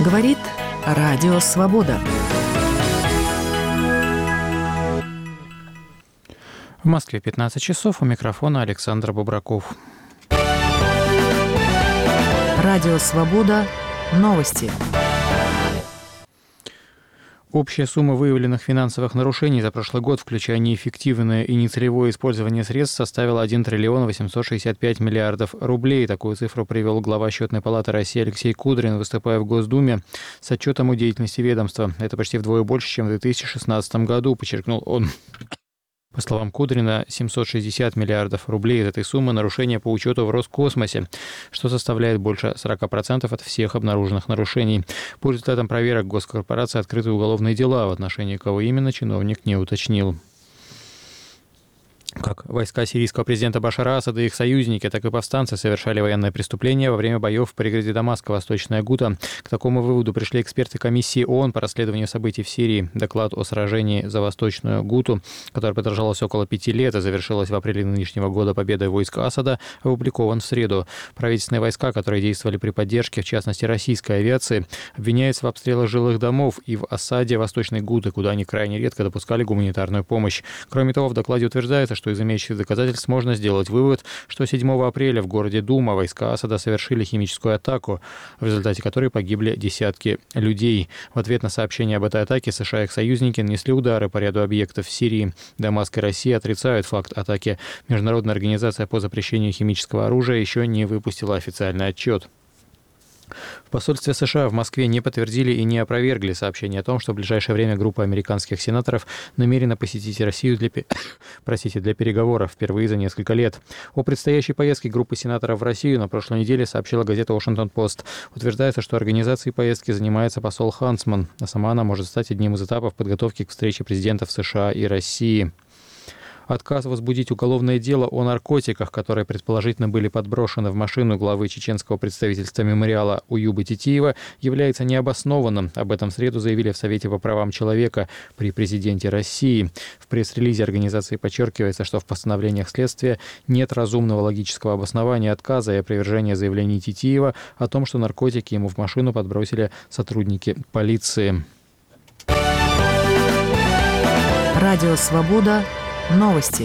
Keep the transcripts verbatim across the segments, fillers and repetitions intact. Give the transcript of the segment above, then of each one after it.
Говорит Радио Свобода. В Москве пятнадцать часов, у микрофона Александр Бобраков. Радио Свобода. Новости. Общая сумма выявленных финансовых нарушений за прошлый год, включая неэффективное и нецелевое использование средств, составила один триллион восемьсот шестьдесят пять миллиардов рублей. Такую цифру привел глава Счетной палаты России Алексей Кудрин, выступая в Госдуме с отчетом о деятельности ведомства. Это почти вдвое больше, чем в две тысячи шестнадцатом году, подчеркнул он. По словам Кудрина, семьсот шестьдесят миллиардов рублей из этой суммы нарушения по учету в Роскосмосе, что составляет больше сорок процентов от всех обнаруженных нарушений. По результатам проверок госкорпорации открыты уголовные дела, в отношении кого именно чиновник не уточнил. Как войска сирийского президента Башара Асада и их союзники, так и повстанцы совершали военные преступления во время боев в пригороде Дамаска, Восточная Гута. К такому выводу пришли эксперты комиссии ООН по расследованию событий в Сирии. Доклад о сражении за Восточную Гуту, которое продолжалось около пяти лет и завершилось в апреле нынешнего года победой войск Асада, опубликован в среду. Правительственные войска, которые действовали при поддержке, в частности, российской авиации, обвиняются в обстрелах жилых домов и в осаде Восточной Гуты, куда они крайне редко допускали гуманитарную помощь. Кроме того, в докладе утверждается, что из имеющихся доказательств можно сделать вывод, что седьмого апреля в городе Дума войска Асада совершили химическую атаку, в результате которой погибли десятки людей. В ответ на сообщение об этой атаке США и их союзники нанесли удары по ряду объектов в Сирии. Дамаск и Россия отрицают факт атаки. Международная организация по запрещению химического оружия еще не выпустила официальный отчет. В посольстве США в Москве не подтвердили и не опровергли сообщение о том, что в ближайшее время группа американских сенаторов намерена посетить Россию для, простите, для переговоров впервые за несколько лет. О предстоящей поездке группы сенаторов в Россию на прошлой неделе сообщила газета «Вашингтон-Пост». Утверждается, что организацией поездки занимается посол Хансман, а сама она может стать одним из этапов подготовки к встрече президентов США и России. Отказ возбудить уголовное дело о наркотиках, которые предположительно были подброшены в машину главы чеченского представительства мемориала Уюба Титиева, является необоснованным. Об этом в среду заявили в Совете по правам человека при президенте России. В пресс-релизе организации подчеркивается, что в постановлениях следствия нет разумного логического обоснования отказа и опровержения заявлений Титиева о том, что наркотики ему в машину подбросили сотрудники полиции. Радио «Свобода». Новости.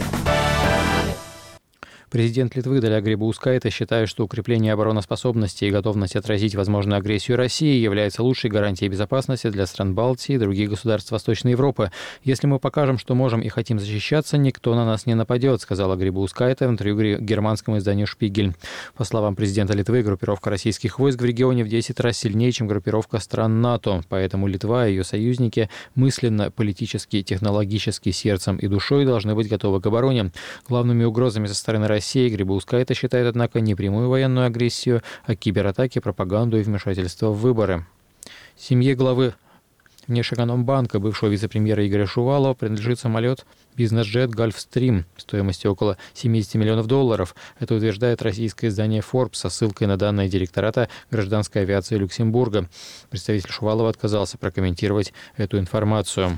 Президент Литвы Даля Грибаускайте считает, что укрепление обороноспособности и готовность отразить возможную агрессию России является лучшей гарантией безопасности для стран Балтии и других государств Восточной Европы. «Если мы покажем, что можем и хотим защищаться, никто на нас не нападет», сказала Грибаускайте в интервью германскому изданию «Шпигель». По словам президента Литвы, группировка российских войск в регионе в десять раз сильнее, чем группировка стран НАТО. Поэтому Литва и ее союзники мысленно, политически, технологически, сердцем и душой должны быть готовы к обороне. Главными угрозами со стороны России Россия Грибаускайте считает, однако, не прямую военную агрессию, а кибератаки, пропаганду и вмешательство в выборы. Семье главы Внешэкономбанка, бывшего вице-премьера Игоря Шувалова, принадлежит самолет бизнес-джет «Гольфстрим» стоимостью около семьдесят миллионов долларов. Это утверждает российское издание Forbes со ссылкой на данные директората гражданской авиации Люксембурга. Представитель Шувалова отказался прокомментировать эту информацию.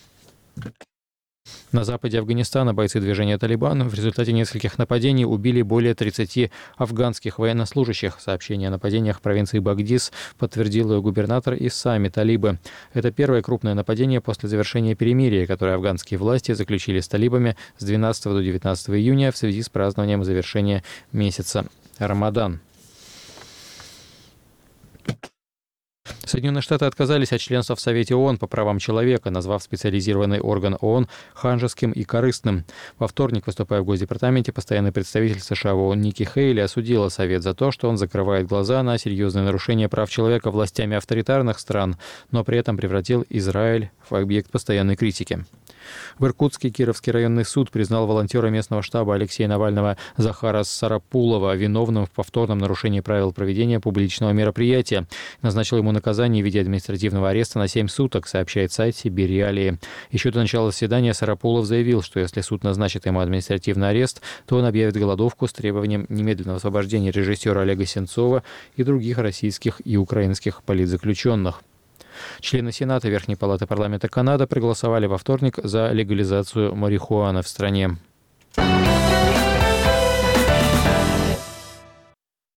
На западе Афганистана бойцы движения «Талибан» в результате нескольких нападений убили более тридцати афганских военнослужащих. Сообщение о нападениях в провинции Багдис подтвердил ее губернатор и сами талибы. Это первое крупное нападение после завершения перемирия, которое афганские власти заключили с талибами с двенадцатого до девятнадцатого июня в связи с празднованием завершения месяца Рамадан. Соединенные Штаты отказались от членства в Совете ООН по правам человека, назвав специализированный орган ООН ханжеским и корыстным. Во вторник, выступая в Госдепартаменте, постоянный представитель США в ООН Ники Хейли осудила Совет за то, что он закрывает глаза на серьезные нарушения прав человека властями авторитарных стран, но при этом превратил Израиль в объект постоянной критики. В Иркутске Кировский районный суд признал волонтера местного штаба Алексея Навального Захара Сарапулова виновным в повторном нарушении правил проведения публичного мероприятия. Назначил ему наказание в виде административного ареста на семь суток, сообщает сайт Сибирь Реалии. Еще до начала заседания Сарапулов заявил, что если суд назначит ему административный арест, то он объявит голодовку с требованием немедленного освобождения режиссера Олега Сенцова и других российских и украинских политзаключенных. Члены Сената Верхней палаты парламента Канады проголосовали во вторник за легализацию марихуаны в стране.